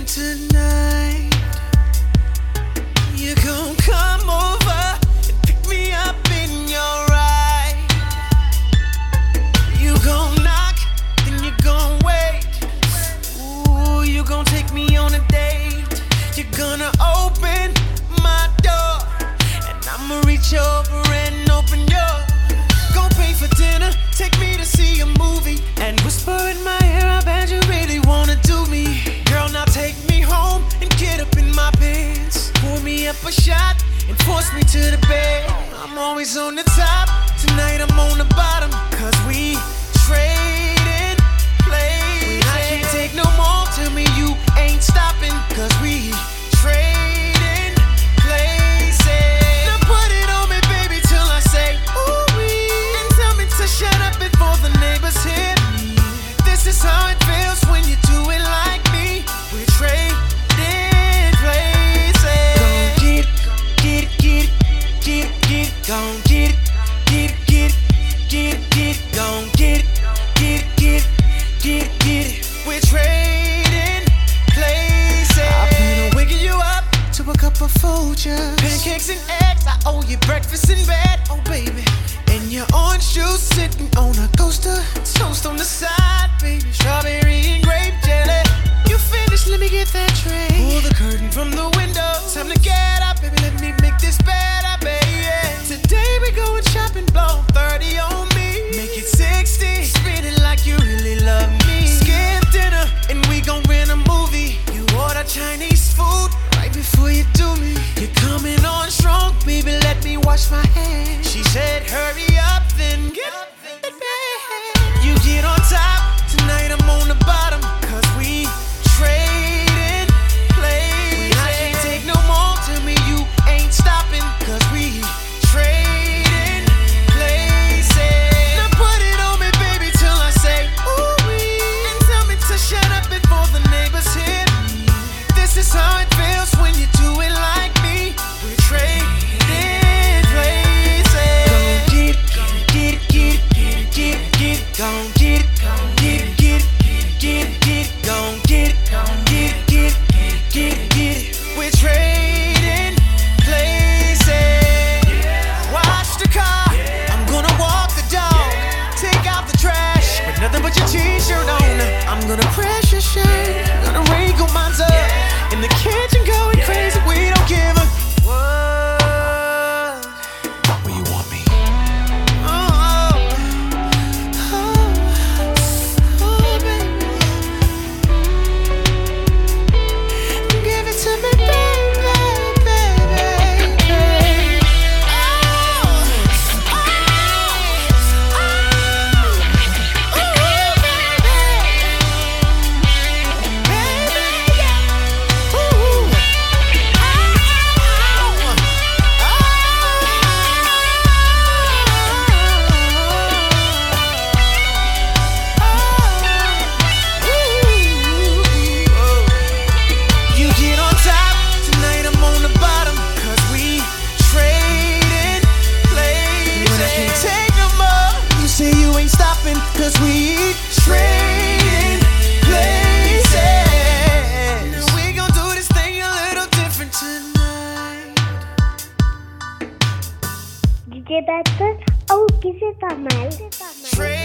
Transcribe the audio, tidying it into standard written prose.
tonight. You gon' come over and pick me up in your ride. You gon' knock, then you gon' wait. Ooh, you gon' take me on a date. You're gonna open my door, and I'ma reach over and open yours. Gon' pay for dinner, take me to see a movie, and whisper in my ear, I bet you really wanna do me. Girl, now take me home and get up in my pants. Pour me up a shot and force me to the bed. I'm always on the top, tonight I'm on the bottom, cause we trading places. I can't take no more, tell me you ain't stopping, cause we trading places. Now put it on me, baby, till I say ooh-wee, and tell me to shut up before the neighbors hear me. This is how it feels when you do it like me. We're trading places. Gon' get it, get it, get it, get it, get it, gon' get it, get it, get it, get it, get it. We're trading places. I've been waking you up to a cup of Folgers, pancakes and eggs. I owe you breakfast in bed, oh baby. And your orange juice sitting on a coaster, toast on the side, baby. Strawberry and grape jelly. You finished, let me get that tray. Pull the curtain from the window. Time to get up, baby. Let me make this better, baby. Today we going shopping, blow 30 on me. Make it 60, spin it like you really love me. Skip dinner and we gon' rent a movie. You order Chinese food right before you do me. You're coming on strong, baby. Let me wash my hands. She said, hurry up, then get up, baby. You get on top, tonight I'm on the bottom, cause we trading places. I can't take no more, tell me you ain't stopping, cause we trading places. Now put it on me, baby, till I say ooh-wee, and tell me to shut up before the neighbors hear me. This is how it feels when you do it like me. We're trading places. Get it, get it, get it, get it, gon' get it, get it, get it, get it, get it, gon' get it, get it, get it, get it, get it. We're trading places. Watch the car, I'm gonna walk the dog, take out the trash, but nothing but your t-shirt on. I'm gonna press your shirt, gonna wrinkle mine up, in the kitchen going crazy, we don't give a what. Where you want me? Cause we trading places. Now we gon' do this thing a little different tonight. DJ Better ou que você tá mal?